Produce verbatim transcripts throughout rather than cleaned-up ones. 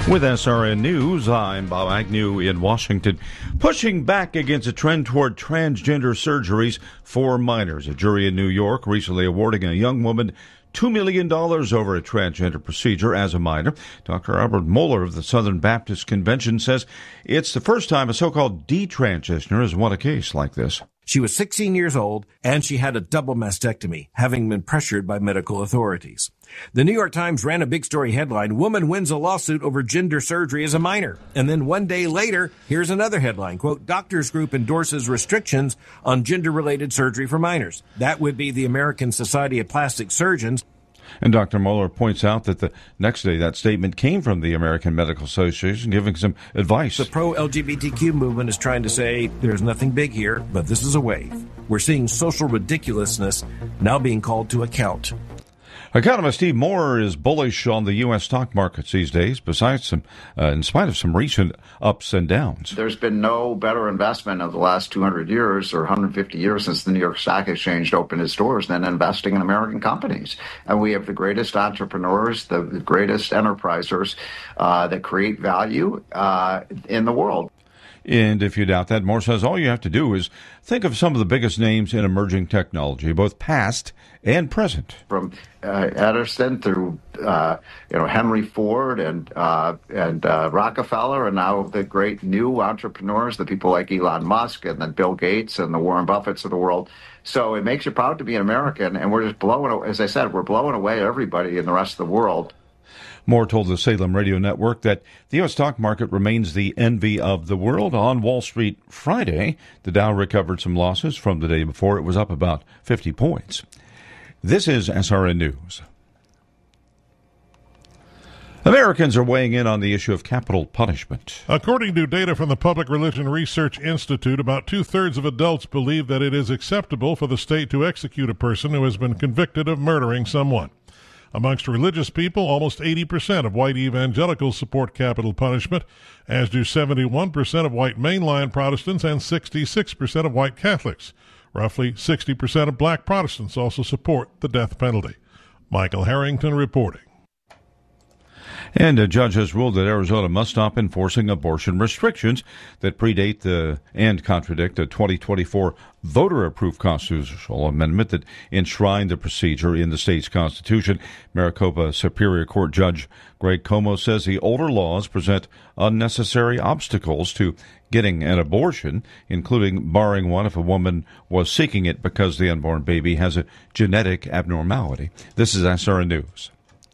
With S R N News, I'm Bob Agnew in Washington. Pushing back against a trend toward transgender surgeries for minors. A jury in New York recently awarding a young woman two million dollars over a transgender procedure as a minor. Doctor Albert Mohler of the Southern Baptist Convention says it's the first time a so-called detransitioner has won a case like this. She was sixteen years old, and she had a double mastectomy, having been pressured by medical authorities. The New York Times ran a big story headline, "Woman wins a lawsuit over gender surgery as a minor." And then one day later, here's another headline, quote, "Doctors Group endorses restrictions on gender-related surgery for minors." That would be the American Society of Plastic Surgeons. And Doctor Mohler points out that the next day that statement came from the American Medical Association giving some advice. The pro-L G B T Q movement is trying to say there's nothing big here, but this is a wave. We're seeing social ridiculousness now being called to account. Economist Steve Moore is bullish on the U S stock markets these days, besides some, uh, in spite of some recent ups and downs. There's been no better investment of the last two hundred years or one hundred fifty years since the New York Stock Exchange opened its doors than investing in American companies. And we have the greatest entrepreneurs, the greatest enterprisers uh, that create value uh, in the world. And if you doubt that, Moore says all you have to do is think of some of the biggest names in emerging technology, both past and present. From uh, Edison through, uh, you know, Henry Ford and uh, and uh, Rockefeller, and now the great new entrepreneurs, the people like Elon Musk and then Bill Gates and the Warren Buffetts of the world. So it makes you proud to be an American, and we're just blowing, as I said, we're blowing away everybody in the rest of the world. Moore told the Salem Radio Network that the U S stock market remains the envy of the world. On Wall Street Friday, the Dow recovered some losses from the day before. It was up about fifty points. This is S R N News. Americans are weighing in on the issue of capital punishment. According to data from the Public Religion Research Institute, about two-thirds of adults believe that it is acceptable for the state to execute a person who has been convicted of murdering someone. Amongst religious people, almost eighty percent of white evangelicals support capital punishment, as do seventy-one percent of white mainline Protestants and sixty-six percent of white Catholics. Roughly sixty percent of black Protestants also support the death penalty. Michael Harrington reporting. And a judge has ruled that Arizona must stop enforcing abortion restrictions that predate the and contradict a twenty twenty-four voter-approved constitutional amendment that enshrined the procedure in the state's constitution. Maricopa Superior Court Judge Greg Como says the older laws present unnecessary obstacles to getting an abortion, including barring one if a woman was seeking it because the unborn baby has a genetic abnormality. This is S R N News.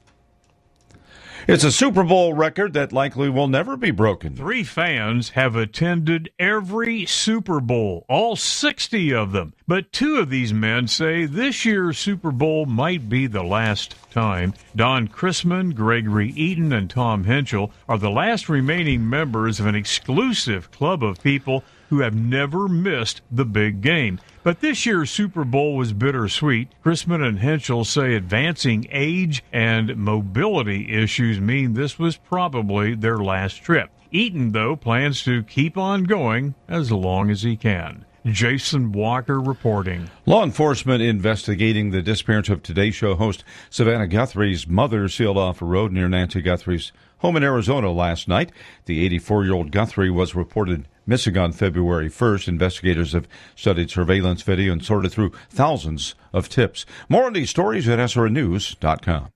It's a Super Bowl record that likely will never be broken. Three fans have attended every Super Bowl, all sixty of them. But two of these men say this year's Super Bowl might be the last time. Don Chrisman, Gregory Eaton, and Tom Henschel are the last remaining members of an exclusive club of people who have never missed the big game. But this year's Super Bowl was bittersweet. Chrisman and Henschel say advancing age and mobility issues mean this was probably their last trip. Eaton, though, plans to keep on going as long as he can. Jason Walker reporting. Law enforcement investigating the disappearance of Today Show host Savannah Guthrie's mother sealed off a road near Nancy Guthrie's home in Arizona last night. The eighty-four-year-old Guthrie was reported missing on February first. Investigators have studied surveillance video and sorted through thousands of tips. More on these stories at S R N news dot com.